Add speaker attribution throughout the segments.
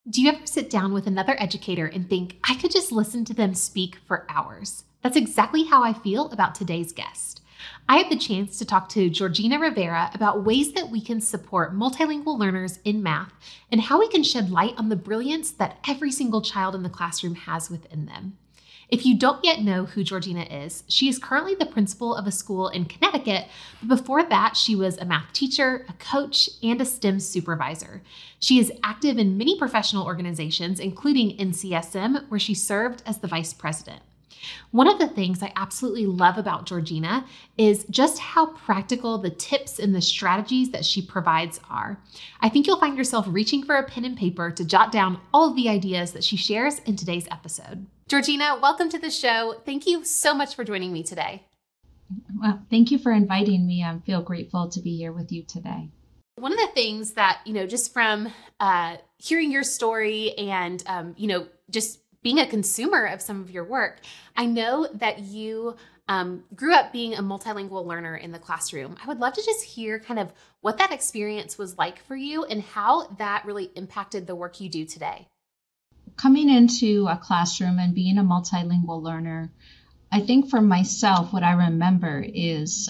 Speaker 1: Do you ever sit down with another educator and think, I could just listen to them speak for hours? That's exactly how I feel about today's guest. I had the chance to talk to Georgina Rivera about ways that we can support multilingual learners in math and how we can shed light on the brilliance that every single child in the classroom has within them. If you don't yet know who Georgina is, she is currently the principal of a school in Connecticut, but before that, she was a math teacher, a coach, and a STEM supervisor. She is active in many professional organizations, including NCSM, where she served as the vice president. One of the things I absolutely love about Georgina is just how practical the tips and the strategies that she provides are. I think you'll find yourself reaching for a pen and paper to jot down all of the ideas that she shares in today's episode. Georgina, welcome to the show. Thank you so much for joining me today.
Speaker 2: Well, thank you for inviting me. I feel grateful to be here with you today.
Speaker 1: One of the things that, just from hearing your story and, just being a consumer of some of your work, I know that you grew up being a multilingual learner in the classroom. I would love to just hear kind of what that experience was like for you and how that really impacted the work you do today.
Speaker 2: Coming into a classroom and being a multilingual learner, I think for myself, what I remember is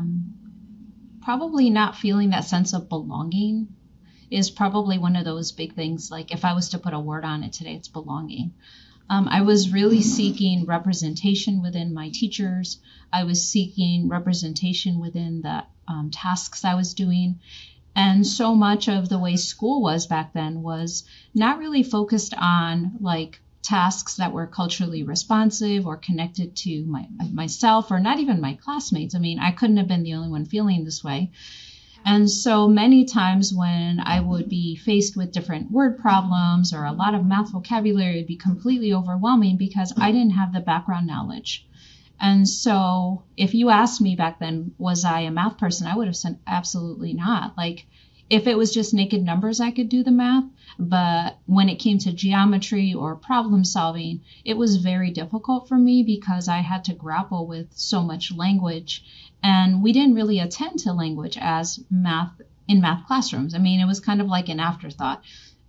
Speaker 2: probably not feeling that sense of belonging is probably one of those big things. Like if I was to put a word on it today, it's belonging. I was really seeking representation within my teachers. I was seeking representation within the tasks I was doing. And so much of the way school was back then was not really focused on like tasks that were culturally responsive or connected to myself or not even my classmates. I mean, I couldn't have been the only one feeling this way. And so many times when I would be faced with different word problems or a lot of math vocabulary, it'd be completely overwhelming because I didn't have the background knowledge. And so if you asked me back then, was I a math person? I would have said absolutely not. Like if it was just naked numbers, I could do the math. But when it came to geometry or problem solving, it was very difficult for me because I had to grapple with so much language. And we didn't really attend to language as math in math classrooms. I mean, it was kind of like an afterthought.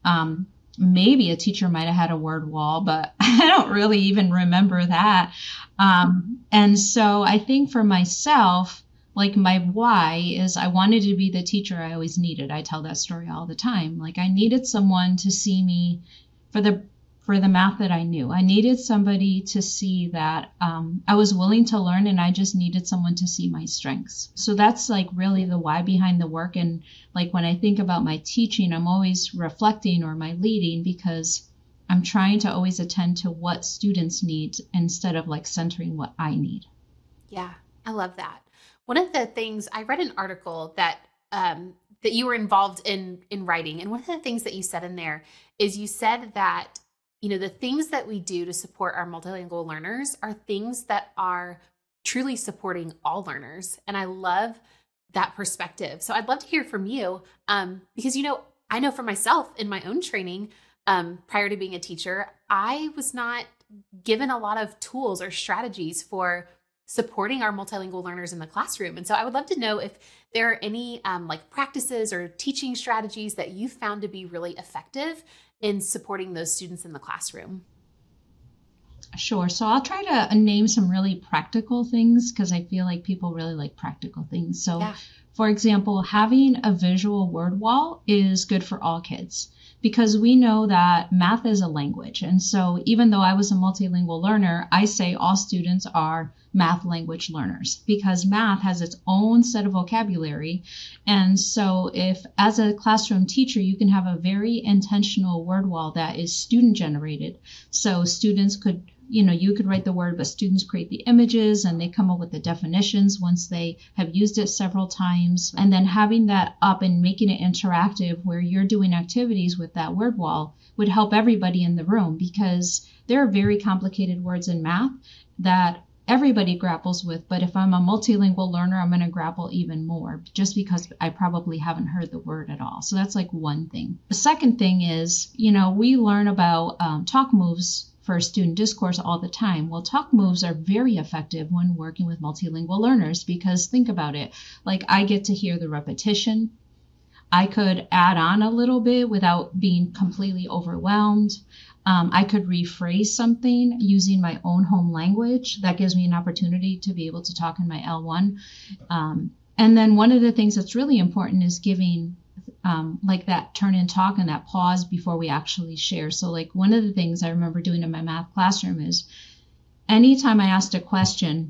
Speaker 2: Maybe a teacher might have had a word wall, but I don't really even remember that. And so I think for myself, like my why is I wanted to be the teacher I always needed. I tell that story all the time. Like I needed someone to see me for the math that I knew. I needed somebody to see that I was willing to learn and I just needed someone to see my strengths. So that's like really the why behind the work. And like when I think about my teaching, I'm always reflecting or my leading because I'm trying to always attend to what students need instead of like centering what I need.
Speaker 1: Yeah, I love that. One of the things I read an article that you were involved in writing, and one of the things that you said in there is you said that the things that we do to support our multilingual learners are things that are truly supporting all learners, and I love that perspective. So I'd love to hear from you because I know for myself in my own training prior to being a teacher, I was not given a lot of tools or strategies for supporting our multilingual learners in the classroom. And so I would love to know if there are any like practices or teaching strategies that you found to be really effective in supporting those students in the classroom.
Speaker 2: Sure. So I'll try to name some really practical things because I feel like people really like practical things. So for example, having a visual word wall is good for all kids because we know that math is a language. And so even though I was a multilingual learner, I say all students are math language learners because math has its own set of vocabulary. And so if as a classroom teacher, you can have a very intentional word wall that is student generated. So students could you could write the word, but students create the images and they come up with the definitions once they have used it several times. And then having that up and making it interactive where you're doing activities with that word wall would help everybody in the room because there are very complicated words in math that everybody grapples with. But if I'm a multilingual learner, I'm going to grapple even more just because I probably haven't heard the word at all. So that's like one thing. The second thing is, we learn about talk moves for student discourse all the time. Well, talk moves are very effective when working with multilingual learners because think about it, like I get to hear the repetition. I could add on a little bit without being completely overwhelmed. I could rephrase something using my own home language. That gives me an opportunity to be able to talk in my L1. And then one of the things that's really important is giving like that turn and talk and that pause before we actually share. So like one of the things I remember doing in my math classroom is anytime I asked a question,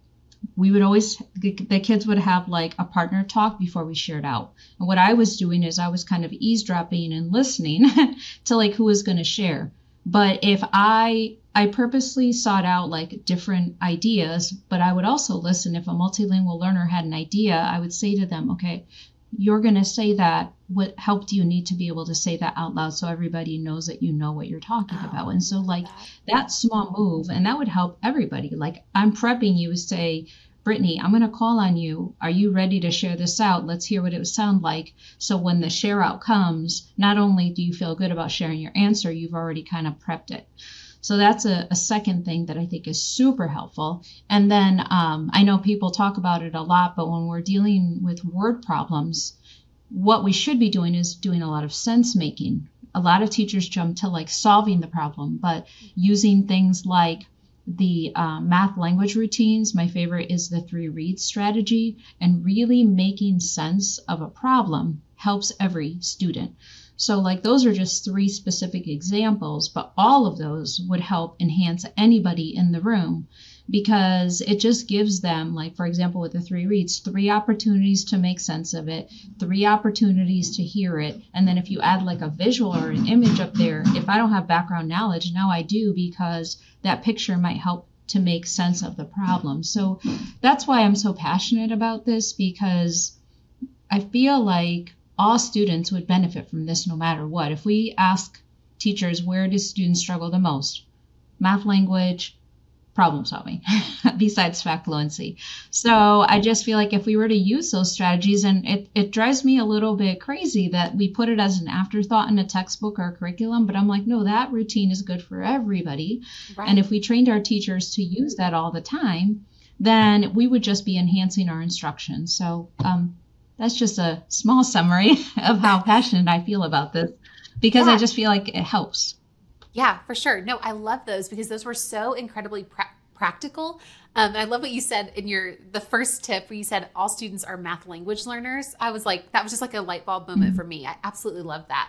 Speaker 2: we would always, the kids would have like a partner talk before we shared out. And what I was doing is I was kind of eavesdropping and listening to like who was going to share. But if I purposely sought out like different ideas, but I would also listen. If a multilingual learner had an idea, I would say to them, okay, you're going to say that. What help do you need to be able to say that out loud so everybody knows that you know what you're talking about? And so like that small move, and that would help everybody. Like I'm prepping you to say, Brittany, I'm going to call on you. Are you ready to share this out? Let's hear what it would sound like. So when the share out comes, not only do you feel good about sharing your answer, you've already kind of prepped it. So that's a second thing that I think is super helpful. And then I know people talk about it a lot, but when we're dealing with word problems, what we should be doing is doing a lot of sense making. A lot of teachers jump to like solving the problem, but using things like the math language routines. My favorite is the 3 reads strategy, and really making sense of a problem helps every student. So like those are just 3 specific examples, but all of those would help enhance anybody in the room, because it just gives them, like, for example, with the 3 reads, 3 opportunities to make sense of it, 3 opportunities to hear it. And then if you add like a visual or an image up there, if I don't have background knowledge, now I do, because that picture might help to make sense of the problem. So that's why I'm so passionate about this, because I feel like all students would benefit from this no matter what. If we ask teachers, where do students struggle the most? Math, language, problem solving, besides fact fluency. So I just feel like if we were to use those strategies, and it drives me a little bit crazy that we put it as an afterthought in a textbook or a curriculum, but I'm like, no, that routine is good for everybody. Right. And if we trained our teachers to use that all the time, then we would just be enhancing our instruction. So that's just a small summary of how passionate I feel about this, because I just feel like it helps.
Speaker 1: Yeah, for sure. No, I love those because those were so incredibly practical. I love what you said in the first tip where you said all students are math language learners. I was like, that was just like a light bulb moment for me. I absolutely love that.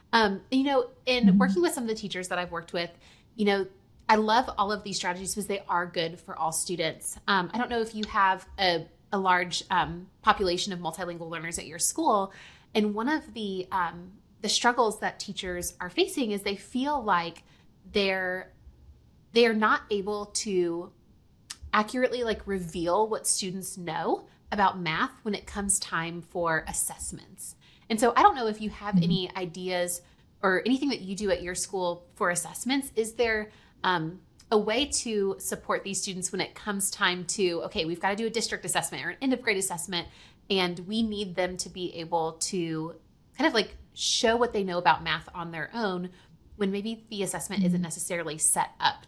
Speaker 1: In working with some of the teachers that I've worked with, I love all of these strategies because they are good for all students. I don't know if you have a large population of multilingual learners at your school, and one of the struggles that teachers are facing is they feel like they are not able to accurately like reveal what students know about math when it comes time for assessments. And so I don't know if you have any ideas or anything that you do at your school for assessments. Is there a way to support these students when it comes time to, okay, we've got to do a district assessment or an end of grade assessment, and we need them to be able to kind of like show what they know about math on their own when maybe the assessment isn't necessarily set up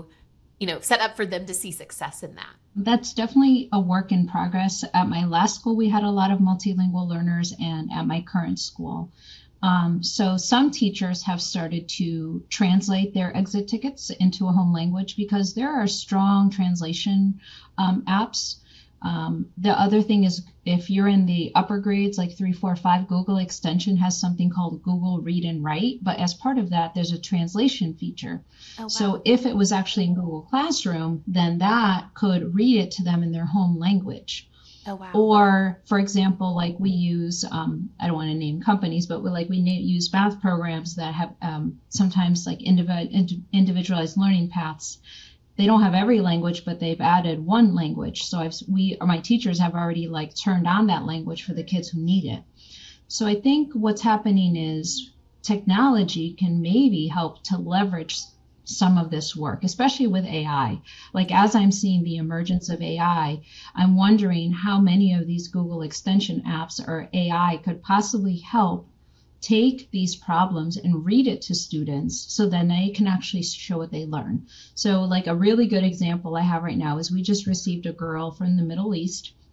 Speaker 1: for them to see success in that?
Speaker 2: That's definitely a work in progress. At my last school, we had a lot of multilingual learners, and at my current school. So some teachers have started to translate their exit tickets into a home language because there are strong translation apps. The other thing is, if you're in the upper grades, like 3, 4, 5, Google Extension has something called Google Read and Write. But as part of that, there's a translation feature. Oh, wow. So if it was actually in Google Classroom, then that could read it to them in their home language. Oh, wow. Or, for example, like we use, I don't want to name companies, but we use math programs that have sometimes like individualized learning paths. They don't have every language, but they've added one language. So my teachers have already like turned on that language for the kids who need it. So I think what's happening is technology can maybe help to leverage some of this work, especially with AI. Like as I'm seeing the emergence of AI, I'm wondering how many of these Google Extension apps or AI could possibly help take these problems and read it to students so then they can actually show what they learn. So like a really good example I have right now is we just received a girl from the Middle East,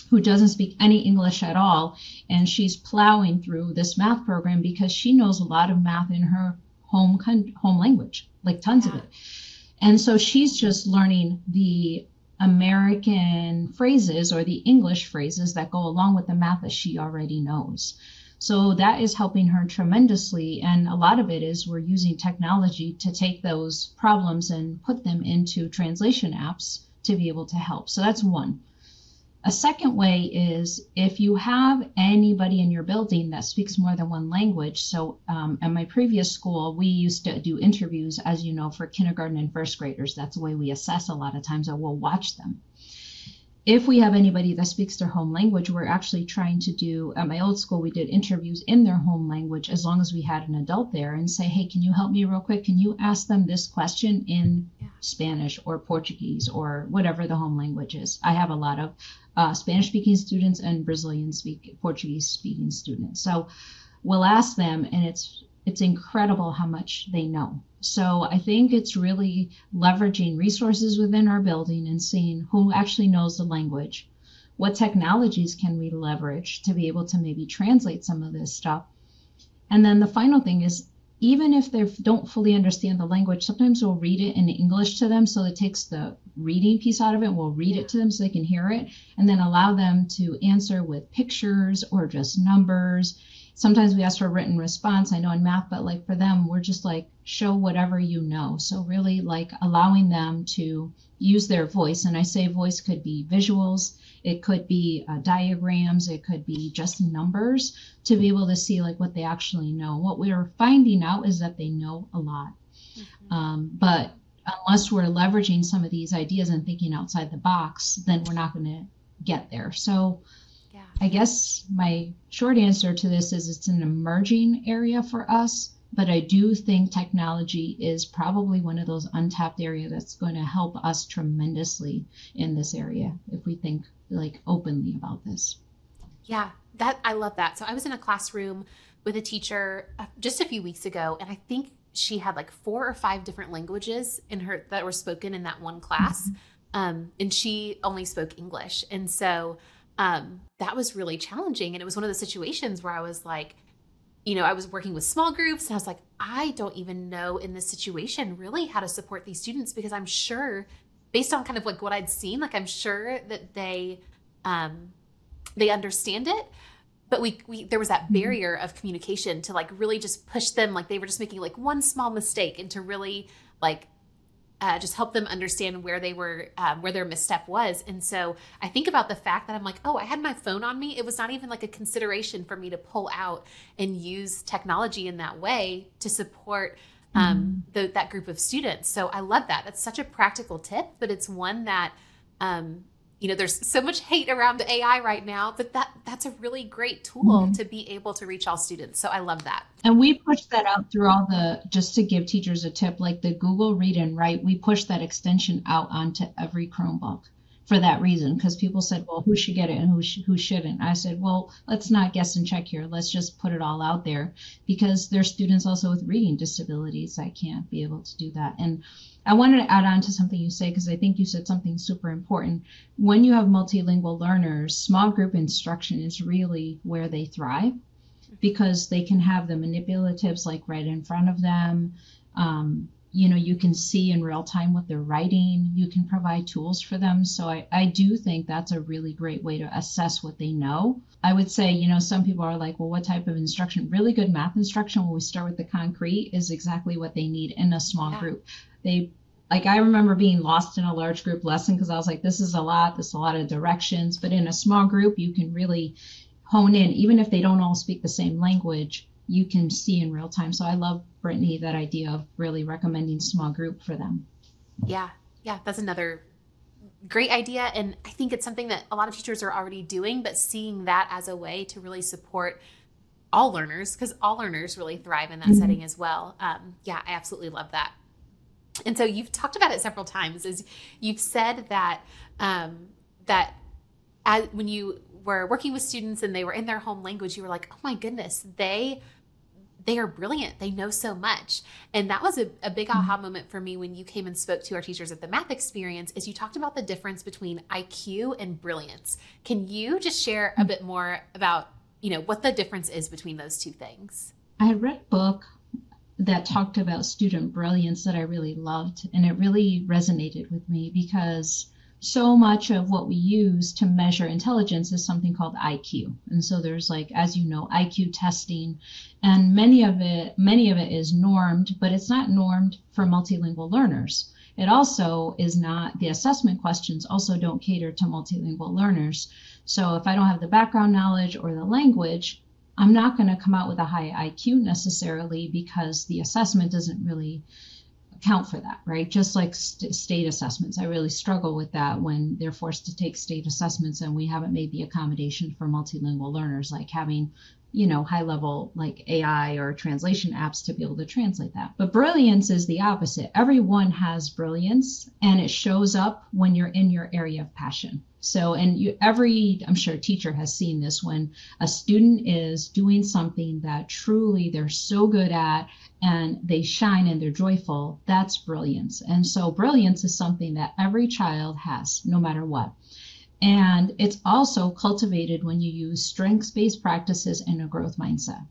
Speaker 2: who doesn't speak any English at all, and she's plowing through this math program because she knows a lot of math in her home language, like tons of it. And so she's just learning the American phrases or the English phrases that go along with the math that she already knows. So that is helping her tremendously. And a lot of it is we're using technology to take those problems and put them into translation apps to be able to help. So that's one. A second way is if you have anybody in your building that speaks more than one language. So at my previous school, we used to do interviews, as you know, for kindergarten and first graders. That's the way we assess a lot of times, or we'll watch them. If we have anybody that speaks their home language, we're actually trying to do, at my old school, we did interviews in their home language as long as we had an adult there and say, hey, can you help me real quick? Can you ask them this question in Spanish or Portuguese or whatever the home language is? I have a lot of Spanish-speaking students and Portuguese-speaking students. So we'll ask them, and it's incredible how much they know. So I think it's really leveraging resources within our building and seeing who actually knows the language. What technologies can we leverage to be able to maybe translate some of this stuff? And then the final thing is, even if they don't fully understand the language, sometimes we'll read it in English to them. So it takes the reading piece out of it. We'll read it to them so they can hear it, and then allow them to answer with pictures or just numbers. Sometimes we ask for a written response, I know in math, but like for them, we're just like, show whatever you know. So really like allowing them to use their voice. And I say voice could be visuals, it could be diagrams, it could be just numbers, to be able to see like what they actually know. What we're finding out is that they know a lot. But unless we're leveraging some of these ideas and thinking outside the box, then we're not going to get there. So I guess my short answer to this is it's an emerging area for us, but I do think technology is probably one of those untapped areas that's going to help us tremendously in this area if we think like openly about this.
Speaker 1: Yeah, I love that. So I was in a classroom with a teacher just a few weeks ago, and I think she had like 4 or 5 different languages in her that were spoken in that one class. And she only spoke English. And so that was really challenging. And it was one of the situations where I was like, I was working with small groups, and I was like, I don't even know in this situation really how to support these students, because I'm sure, based on kind of like what I'd seen, like I'm sure that they understand it, but there was that barrier of communication to like really just push them, like they were just making like one small mistake, and to really like just help them understand where they were, where their misstep was. And so I think about the fact that I'm like, oh, I had my phone on me. It was not even like a consideration for me to pull out and use technology in that way to support that group of students. So I love that. That's such a practical tip, but it's one that, there's so much hate around AI right now, but that's a really great tool to be able to reach all students. So I love that.
Speaker 2: And we push that out through just to give teachers a tip, like the Google Read and Write, we push that extension out onto every Chromebook for that reason, because people said, well, who should get it and who shouldn't? I said, well, let's not guess and check here. Let's just put it all out there, because there's students also with reading disabilities that can't be able to do that. And I wanted to add on to something you say, because I think you said something super important. When you have multilingual learners, small group instruction is really where they thrive, because they can have the manipulatives like right in front of them. You can see in real time what they're writing. You can provide tools for them. So I do think that's a really great way to assess what they know. I would say, some people are like, well, what type of instruction? Really good math instruction, when we start with the concrete, is exactly what they need in a small group. I remember being lost in a large group lesson because I was like, this is a lot of directions. But in a small group, you can really hone in. Even if they don't all speak the same language, you can see in real time. So I love, Brittany, that idea of really recommending small group for them.
Speaker 1: Yeah, that's another great idea. And I think it's something that a lot of teachers are already doing, but seeing that as a way to really support all learners, because all learners really thrive in that setting as well. I absolutely love that. And so you've talked about it several times, as you've said that when you were working with students and they were in their home language, you were like, oh my goodness, they they are brilliant. They know so much. And that was a big aha moment for me when you came and spoke to our teachers at the math experience, is you talked about the difference between IQ and brilliance. Can you just share a bit more about, what the difference is between those two things?
Speaker 2: I had read a book that talked about student brilliance that I really loved, and it really resonated with me because so much of what we use to measure intelligence is something called IQ. And so there's, like, as you know, IQ testing, and many of it is normed, but it's not normed for multilingual learners. It also is not, the assessment questions also don't cater to multilingual learners. So if I don't have the background knowledge or the language, I'm not going to come out with a high IQ necessarily, because the assessment doesn't really account for that, right? Just like state assessments. I really struggle with that when they're forced to take state assessments and we haven't made the accommodation for multilingual learners, like having, high level like AI or translation apps to be able to translate that. But brilliance is the opposite. Everyone has brilliance, and it shows up when you're in your area of passion. So, and I'm sure teacher has seen this, when a student is doing something that truly they're so good at and they shine and they're joyful, that's brilliance. And so brilliance is something that every child has, no matter what. And it's also cultivated when you use strengths-based practices and a growth mindset.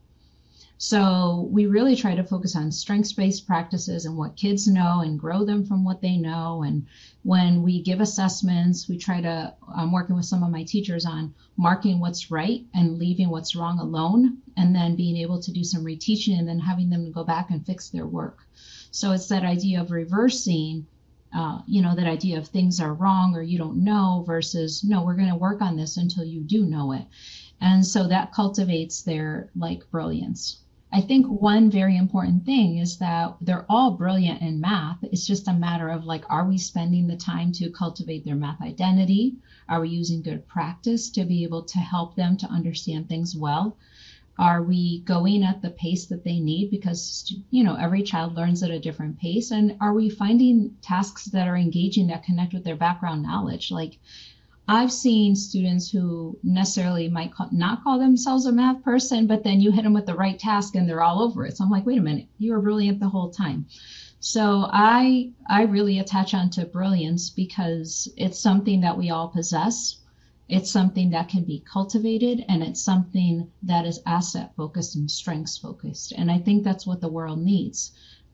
Speaker 2: So we really try to focus on strengths-based practices and what kids know and grow them from what they know. And when we give assessments, we try to, I'm working with some of my teachers on marking what's right and leaving what's wrong alone, and then being able to do some reteaching and then having them go back and fix their work. So it's that idea of reversing, that idea of things are wrong or you don't know versus, no, we're going to work on this until you do know it. And so that cultivates their brilliance. I think one very important thing is that they're all brilliant in math. It's just a matter of are we spending the time to cultivate their math identity? Are we using good practice to be able to help them to understand things well? Are we going at the pace that they need? Because, every child learns at a different pace. And are we finding tasks that are engaging, that connect with their background knowledge? I've seen students who necessarily might not call themselves a math person, but then you hit them with the right task and they're all over it. So I'm like, wait a minute, you were brilliant the whole time. So I really attach on to brilliance because it's something that we all possess. It's something that can be cultivated, and it's something that is asset focused and strengths focused. And I think that's what the world needs.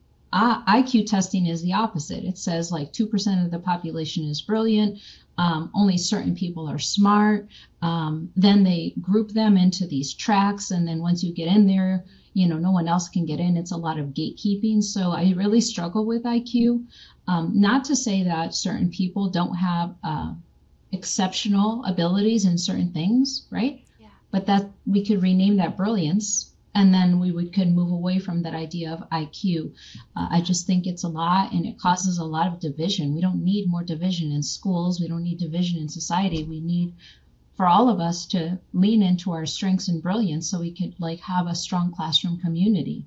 Speaker 2: IQ testing is the opposite. It says 2% of the population is brilliant. Only certain people are smart. Then they group them into these tracks. And then once you get in there, no one else can get in. It's a lot of gatekeeping. So I really struggle with IQ. Not to say that certain people don't have exceptional abilities in certain things, right?
Speaker 1: Yeah.
Speaker 2: But that we could rename that brilliance, and then could move away from that idea of IQ. I just think it's a lot, and it causes a lot of division. We don't need more division in schools. We don't need division in society. We need for all of us to lean into our strengths and brilliance so we could have a strong classroom community.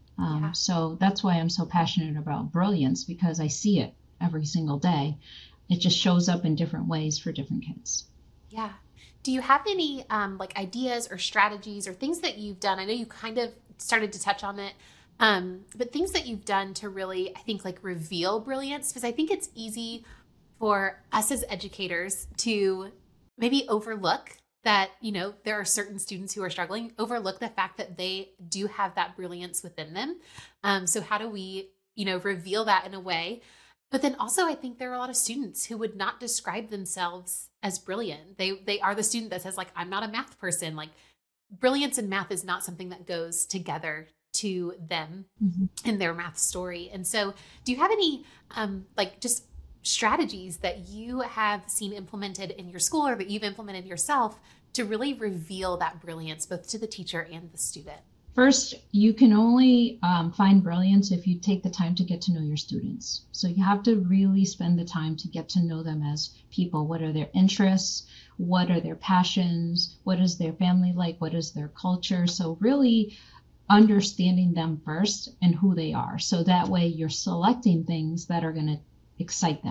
Speaker 2: So that's why I'm so passionate about brilliance, because I see it every single day. It just shows up in different ways for different kids.
Speaker 1: Yeah. Do you have any ideas or strategies or things that you've done? I know you kind of started to touch on it, but things that you've done to really, I think, reveal brilliance, because I think it's easy for us as educators to maybe overlook that, there are certain students who are struggling, overlook the fact that they do have that brilliance within them. So how do we, reveal that in a way? But then also, I think there are a lot of students who would not describe themselves as brilliant. They are the student that says, I'm not a math person. Brilliance and math is not something that goes together to them in their math story. And so do you have any just strategies that you have seen implemented in your school or that you've implemented yourself to really reveal that brilliance both to the teacher and the student?
Speaker 2: First, you can only find brilliance if you take the time to get to know your students. So you have to really spend the time to get to know them as people. What are their interests? What are their passions? What is their family like? What is their culture? So really understanding them first and who they are. So that way you're selecting things that are going to excite them.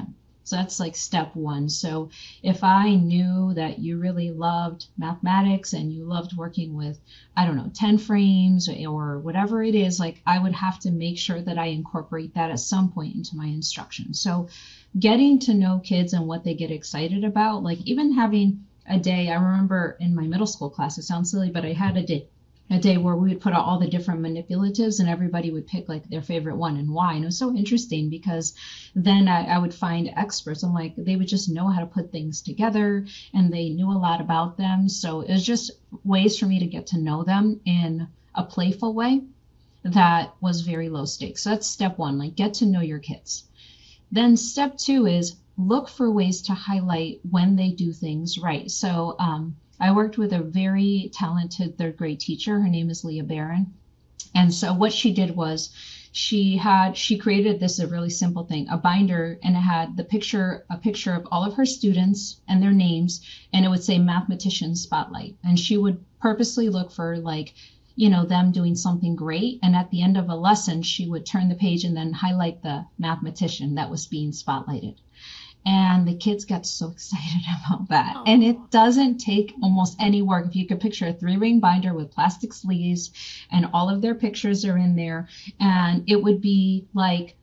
Speaker 2: So that's like step one. So if I knew that you really loved mathematics and you loved working with, I don't know, 10 frames or whatever it is, like I would have to make sure that I incorporate that at some point into my instruction. So getting to know kids and what they get excited about, like even having a day, I remember in my middle school class, it sounds silly, but I had a day where we would put out all the different manipulatives and everybody would pick like their favorite one and why. And it was so interesting because then I would find experts. I'm like, they would just know how to put things together and they knew a lot about them. So it was just ways for me to get to know them in a playful way that was very low stakes. So that's step one, like get to know your kids. Then step two is look for ways to highlight when they do things right. So I worked with a very talented third grade teacher. Her name is Leah Barron. And so what she did was she created this a really simple thing, a binder, and it had a picture of all of her students and their names, and it would say mathematician spotlight. And she would purposely look for like, them doing something great. And at the end of a lesson, she would turn the page and then highlight the mathematician that was being spotlighted. And the kids got so excited about that. Aww. And it doesn't take almost any work. If you could picture a 3-ring binder with plastic sleeves and all of their pictures are in there. And it would be like,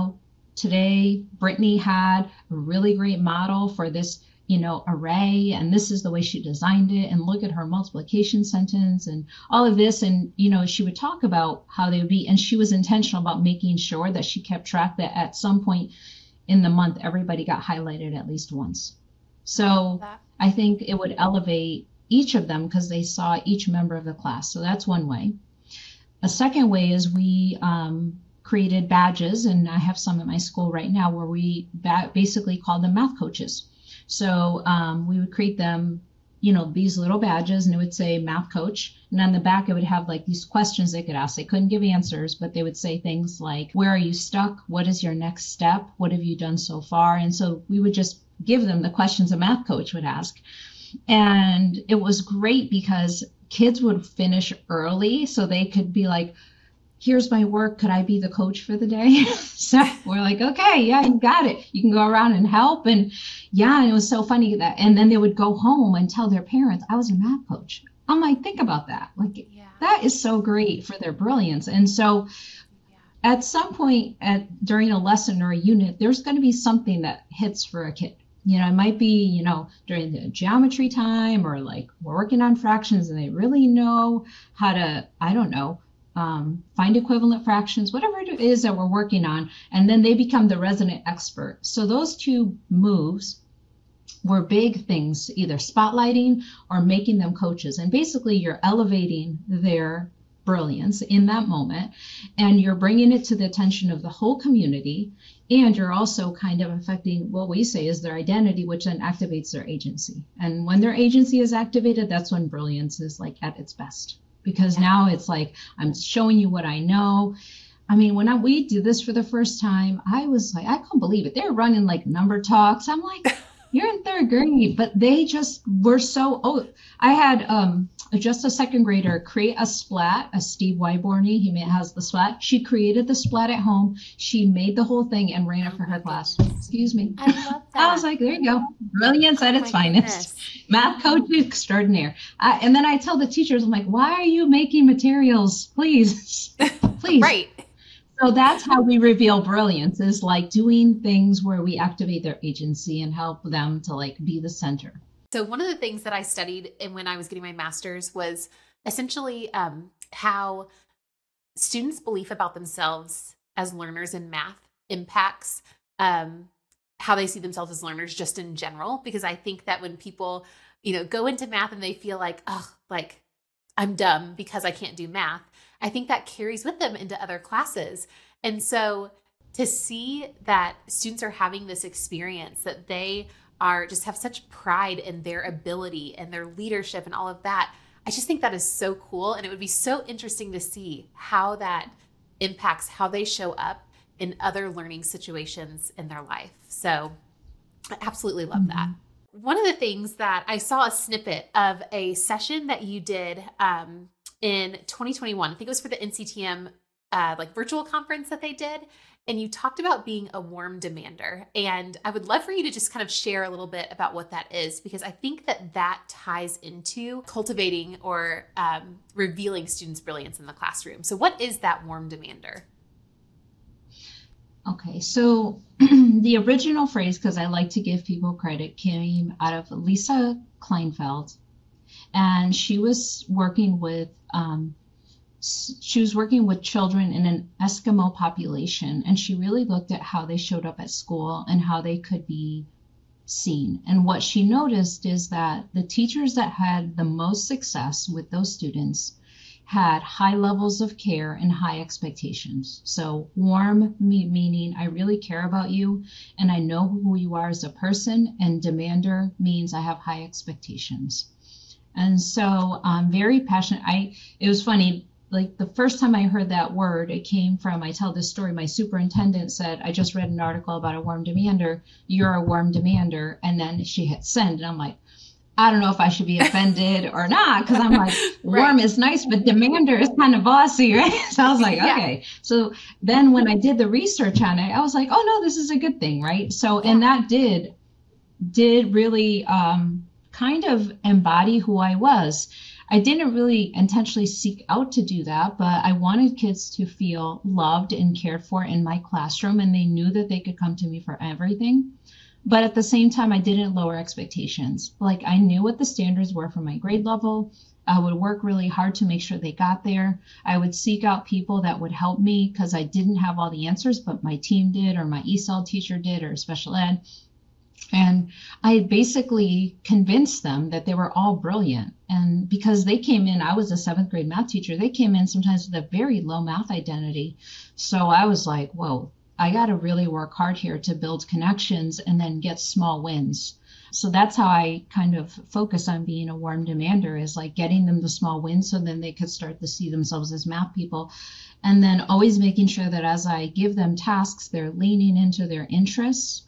Speaker 2: today Brittany had a really great model for this, array. And this is the way she designed it. And look at her multiplication sentence and all of this. And, she would talk about how they would be. And she was intentional about making sure that she kept track that at some point in the month, everybody got highlighted at least once. So I think it would elevate each of them because they saw each member of the class. So that's one way. A second way is we created badges, and I have some at my school right now where we basically call them math coaches. So we would create them, these little badges, and it would say math coach. And on the back, it would have like these questions they could ask. They couldn't give answers, but they would say things like, where are you stuck? What is your next step? What have you done so far? And so we would just give them the questions a math coach would ask. And it was great because kids would finish early so they could be like, here's my work. Could I be the coach for the day? So we're like, okay, yeah, you got it. You can go around and help. And yeah, and it was so funny that, and then they would go home and tell their parents, I was a math coach. I'm like, think about that. Like, that is so great for their brilliance. And so at some point during a lesson or a unit, there's going to be something that hits for a kid. It might be, during the geometry time or like we're working on fractions and they really know how to, I don't know, find equivalent fractions, whatever it is that we're working on, and then they become the resident expert. So those two moves were big things, either spotlighting or making them coaches. And basically you're elevating their brilliance in that moment, and you're bringing it to the attention of the whole community, and you're also kind of affecting what we say is their identity, which then activates their agency. And when their agency is activated, that's when brilliance is like at its best. Because now it's like, I'm showing you what I know. I mean, when we did this for the first time, I was like, I couldn't believe it. They're running like number talks. I'm like, you're in third grade, but they just were so, I had just a second grader create a splat, a Steve Wyborny, he has the splat. She created the splat at home. She made the whole thing and ran it for her class. Excuse me.
Speaker 1: I love that.
Speaker 2: I was like, there you go. Brilliance at its finest. Math coach extraordinaire. And then I tell the teachers, I'm like, why are you making materials? Please, please.
Speaker 1: Right.
Speaker 2: So that's how we reveal brilliance, is like doing things where we activate their agency and help them to like be the center.
Speaker 1: So one of the things that I studied when I was getting my master's was essentially how students' belief about themselves as learners in math impacts how they see themselves as learners just in general. Because I think that when people, go into math and they feel like, oh, like I'm dumb because I can't do math, I think that carries with them into other classes. And so to see that students are having this experience, that they are just have such pride in their ability and their leadership and all of that, I just think that is so cool. And it would be so interesting to see how that impacts how they show up in other learning situations in their life. So I absolutely love that. One of the things that I saw a snippet of a session that you did in 2021, I think it was for the NCTM like virtual conference that they did. And you talked about being a warm demander. And I would love for you to just kind of share a little bit about what that is, because I think that that ties into cultivating or revealing students' brilliance in the classroom. So what is that warm demander?
Speaker 2: Okay, so the original phrase, because I like to give people credit, came out of Lisa Kleinfeld. And she was working with children in an Eskimo population, and she really looked at how they showed up at school and how they could be seen. And what she noticed is that the teachers that had the most success with those students had high levels of care and high expectations. So warm meaning I really care about you and I know who you are as a person, and demander means I have high expectations. And so I'm very passionate. It was funny, like the first time I heard that word, it came from, I tell this story, my superintendent said, I just read an article about a warm demander. You're a warm demander. And then she hit send. And I'm like, I don't know if I should be offended or not, because I'm like, warm
Speaker 1: Right.
Speaker 2: is nice, but demander is kind of bossy, right? So I was like,
Speaker 1: Yeah.
Speaker 2: okay. So then when I did the research on it, I was like, oh no, this is a good thing, right? So, and that did really kind of embody who I was. I didn't really intentionally seek out to do that, but I wanted kids to feel loved and cared for in my classroom, and they knew that they could come to me for everything. But at the same time, I didn't lower expectations. Like I knew what the standards were for my grade level. I would work really hard to make sure they got there. I would seek out people that would help me because I didn't have all the answers, but my team did, or my ESOL teacher did, or special ed. And I basically convinced them that they were all brilliant. And because they came in, I was a 7th grade math teacher, they came in sometimes with a very low math identity. So I was like, whoa, I got to really work hard here to build connections and then get small wins. So that's how I kind of focus on being a warm demander, is like getting them the small wins so then they could start to see themselves as math people. And then always making sure that as I give them tasks, they're leaning into their interests.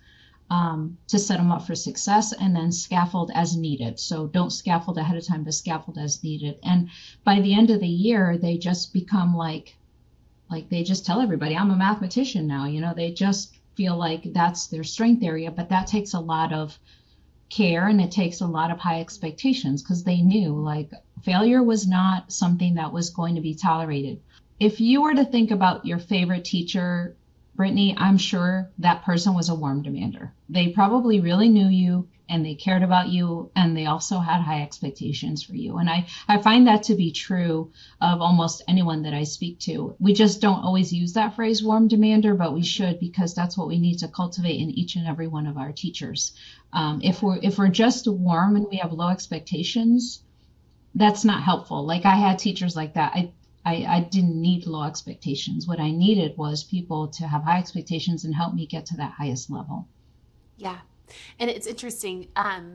Speaker 2: To set them up for success, and then scaffold as needed. So don't scaffold ahead of time, but scaffold as needed. And by the end of the year, they just become like they just tell everybody, I'm a mathematician now. You know, they just feel like that's their strength area, but that takes a lot of care and it takes a lot of high expectations, because they knew like failure was not something that was going to be tolerated. If you were to think about your favorite teacher, Brittany, I'm sure that person was a warm demander. They probably really knew you and they cared about you, and they also had high expectations for you. And I find that to be true of almost anyone that I speak to. We just don't always use that phrase warm demander, but we should, because that's what we need to cultivate in each and every one of our teachers. If we're just warm and we have low expectations, that's not helpful. Like I had teachers like that. I didn't need low expectations. What I needed was people to have high expectations and help me get to that highest level.
Speaker 1: Yeah. And it's interesting.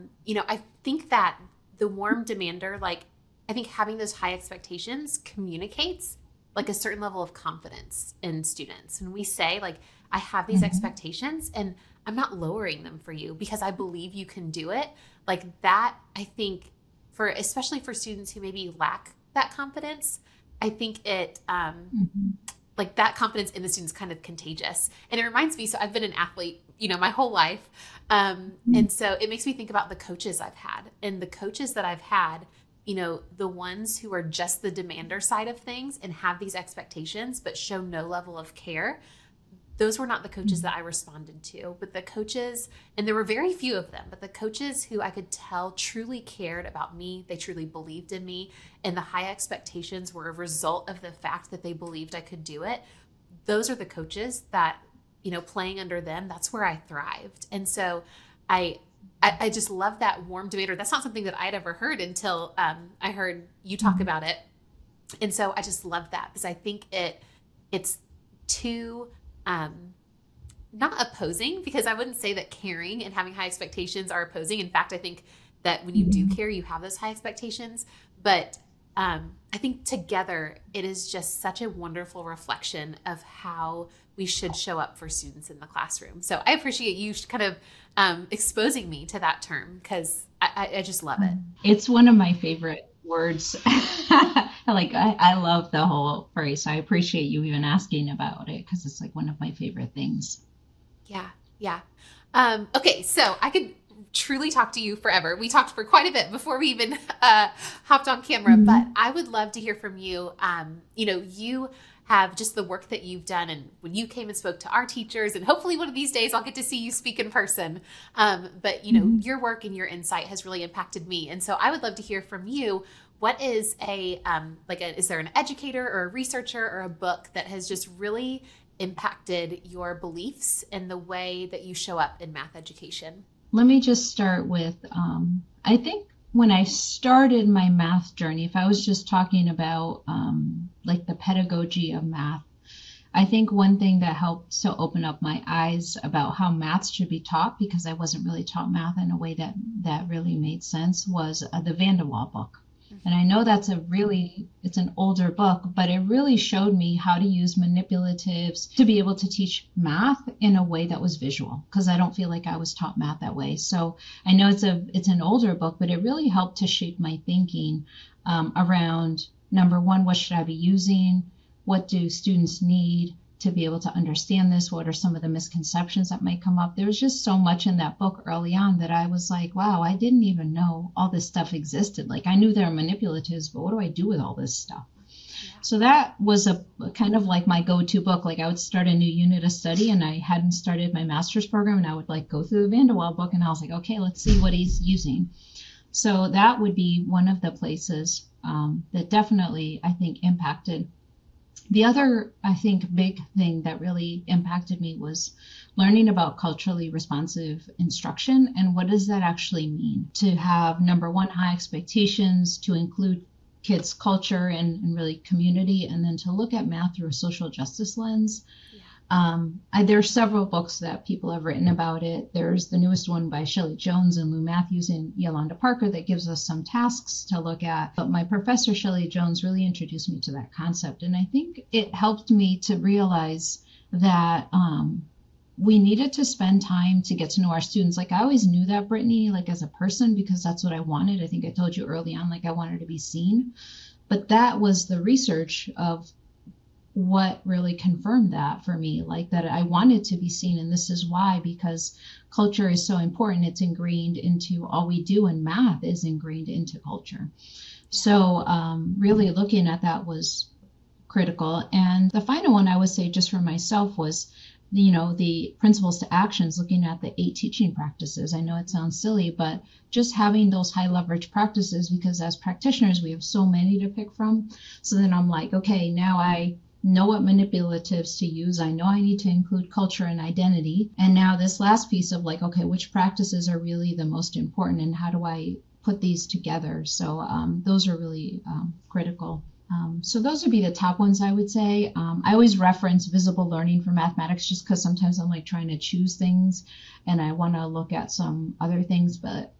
Speaker 1: I think that the warm demander, like, I think having those high expectations communicates like a certain level of confidence in students. When we say, like, I have these expectations and I'm not lowering them for you because I believe you can do it. Like that, I think, especially for students who maybe lack that confidence, I think it, like that confidence in the students kind of contagious. And it reminds me, so I've been an athlete, my whole life. And so it makes me think about the coaches I've had, and the coaches that I've had, the ones who are just the demander side of things and have these expectations, but show no level of care. Those were not the coaches that I responded to, but the coaches, and there were very few of them, but the coaches who I could tell truly cared about me, they truly believed in me, and the high expectations were a result of the fact that they believed I could do it. Those are the coaches that, playing under them, that's where I thrived. And so I just love that warm demander. That's not something that I'd ever heard until I heard you talk about it. And so I just love that, because I think it's too... not opposing, because I wouldn't say that caring and having high expectations are opposing. In fact, I think that when you do care, you have those high expectations. But I think together, it is just such a wonderful reflection of how we should show up for students in the classroom. So I appreciate you kind of exposing me to that term, because I just love it.
Speaker 2: It's one of my favorite words. I love the whole phrase. So I appreciate you even asking about it because it's like one of my favorite things.
Speaker 1: Yeah, yeah. Okay, so I could truly talk to you forever. We talked for quite a bit before we even hopped on camera, but
Speaker 2: Mhm.
Speaker 1: I would love to hear from you. You have just the work that you've done, and when you came and spoke to our teachers, and hopefully one of these days I'll get to see you speak in person. But
Speaker 2: Mhm.
Speaker 1: your work and your insight has really impacted me, and so I would love to hear from you. What is is there an educator or a researcher or a book that has just really impacted your beliefs and the way that you show up in math education?
Speaker 2: Let me just start with I think when I started my math journey, if I was just talking about like the pedagogy of math, I think one thing that helped to open up my eyes about how math should be taught, because I wasn't really taught math in a way that really made sense, was the Van de Waal book. And I
Speaker 1: Mhm.
Speaker 2: know it's an older book, but it really showed me how to use manipulatives to be able to teach math in a way that was visual, because I don't feel like I was taught math that way. So I know it's an older book, but it really helped to shape my thinking around number one, what should I be using? What do students need to be able to understand this? What are some of the misconceptions that might come up? There was just so much in that book early on that I was like, wow, I didn't even know all this stuff existed. Like I knew there are manipulatives, but what do I do with all this stuff?
Speaker 1: Yeah.
Speaker 2: So that was a kind of like my go-to book. Like I would start a new unit of study and I hadn't started my master's program and I would like go through the Van de Waal book and I was like, okay, let's see what he's using. So that would be one of the places that definitely I think impacted. The other, I think, big thing that really impacted me was learning about culturally responsive instruction and what does that actually mean to have number one, high expectations, to include kids' culture and really community, and then to look at math through a social justice lens.
Speaker 1: Yeah.
Speaker 2: There are several books that people have written about it. There's the newest one by Shelley Jones and Lou Matthews and Yolanda Parker that gives us some tasks to look at. But my professor, Shelley Jones, really introduced me to that concept. And I think it helped me to realize that we needed to spend time to get to know our students. Like I always knew that, Brittany, like as a person, because that's what I wanted. I think I told you early on, like I wanted to be seen. But that was the research of what really confirmed that for me, like that I wanted to be seen. And this is why, because culture is so important. It's ingrained into all we do, and math is ingrained into culture.
Speaker 1: Yeah.
Speaker 2: So, really looking at that was critical. And the final one I would say, just for myself, was the principles to actions, looking at the 8 teaching practices. I know it sounds silly, but just having those high leverage practices, because as practitioners we have so many to pick from. So then I'm like, okay, now I know what manipulatives to use. I know I need to include culture and identity. And now this last piece of like, okay, which practices are really the most important and how do I put these together? So those are really critical. So those would be the top ones I would say. I always reference visible learning for mathematics just because sometimes I'm like trying to choose things and I want to look at some other things, but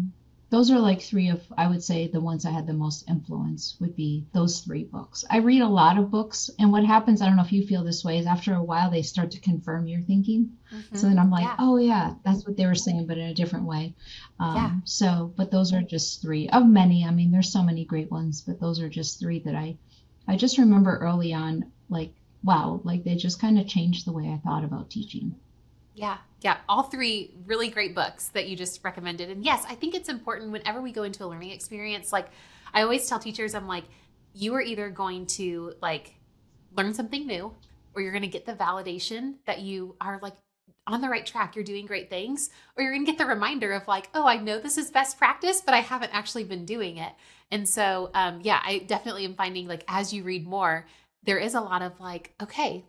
Speaker 2: those are like 3 of, I would say, the ones I had the most influence would be those 3 books. I read a lot of books, and what happens, I don't know if you feel this way, is after a while they start to confirm your thinking. So
Speaker 1: Hmm.
Speaker 2: then I'm like,
Speaker 1: Yeah.
Speaker 2: oh yeah, that's what they were saying, but in a different way.
Speaker 1: Yeah.
Speaker 2: But those are just 3 of many. I mean, there's so many great ones, but those are just 3 that I just remember early on, like, wow, like they just kind of changed the way I thought about teaching.
Speaker 1: Yeah. Yeah. All 3 really great books that you just recommended. And yes, I think it's important whenever we go into a learning experience. Like I always tell teachers, I'm like, you are either going to like learn something new or you're going to get the validation that you are like on the right track, you're doing great things, or you're going to get the reminder of like, oh, I know this is best practice, but I haven't actually been doing it. And so, yeah, I definitely am finding like as you read more, there is a lot of like, okay,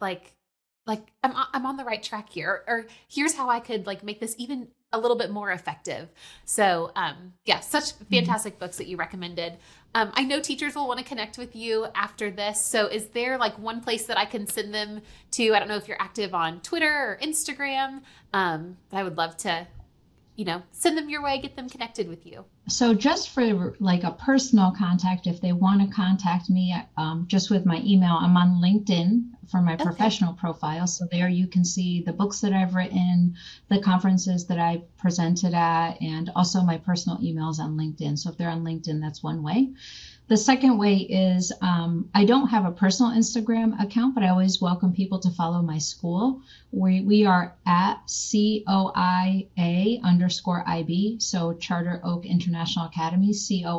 Speaker 1: like I'm on the right track here, or here's how I could like make this even a little bit more effective. So yeah, such
Speaker 2: Mhm.
Speaker 1: fantastic books that you recommended. I know teachers will want to connect with you after this. So is there like one place that I can send them to? I don't know if you're active on Twitter or Instagram. I would love to, send them your way, get them connected with you.
Speaker 2: So just for like a personal contact, if they want to contact me, just with my email, I'm on LinkedIn for my
Speaker 1: Okay.
Speaker 2: professional profile. So there you can see the books that I've written, the conferences that I've presented at, and also my personal emails on LinkedIn. So if they're on LinkedIn, that's one way. The second way is I don't have a personal Instagram account, but I always welcome people to follow my school. We are at COIA_IB, so Charter Oak International Academy,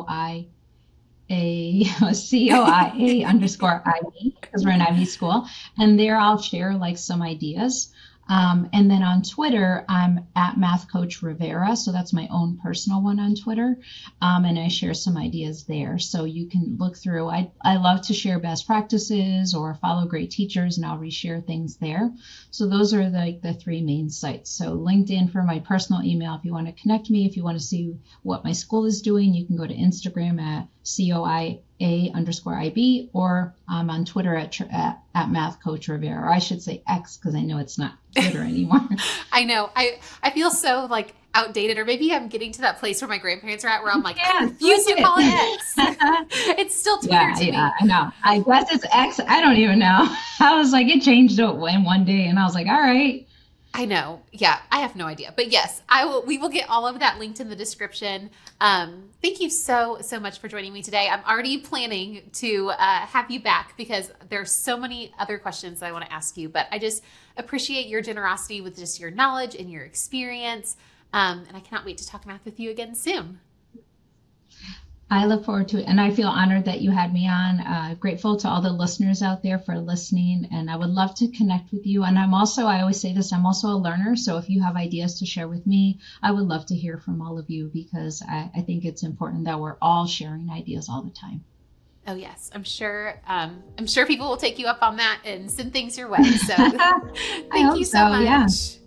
Speaker 2: COIA_IB, because we're an IB school. And there I'll share like some ideas. And then on Twitter, I'm at Math Coach Rivera. So that's my own personal one on Twitter. And I share some ideas there. So you can look through. I love to share best practices or follow great teachers, and I'll reshare things there. So those are the three main sites. So LinkedIn for my personal email. If you want to connect me, if you want to see what my school is doing, you can go to Instagram at COIA_IB, or on Twitter at Math Coach Rivera. Or I should say X, because I know it's not Twitter anymore.
Speaker 1: I know. I feel so like outdated, or maybe I'm getting to that place where my grandparents are at, where I'm like, I refuse to call it X. It's still Twitter to me.
Speaker 2: I know. I guess it's X. I don't even know. I was like, it changed in one day, and I was like, all right.
Speaker 1: I know. Yeah, I have no idea. But yes, we will get all of that linked in the description. Thank you so much for joining me today. I'm already planning to have you back, because there's so many other questions that I want to ask you. But I just appreciate your generosity with just your knowledge and your experience. And I cannot wait to talk math with you again soon.
Speaker 2: I look forward to it. And I feel honored that you had me on. Grateful to all the listeners out there for listening. And I would love to connect with you. And I always say this, I'm also a learner. So if you have ideas to share with me, I would love to hear from all of you, because I think it's important that we're all sharing ideas all the time.
Speaker 1: Oh, yes. I'm sure people will take you up on that and send things your way. So thank you so much.
Speaker 2: Yeah.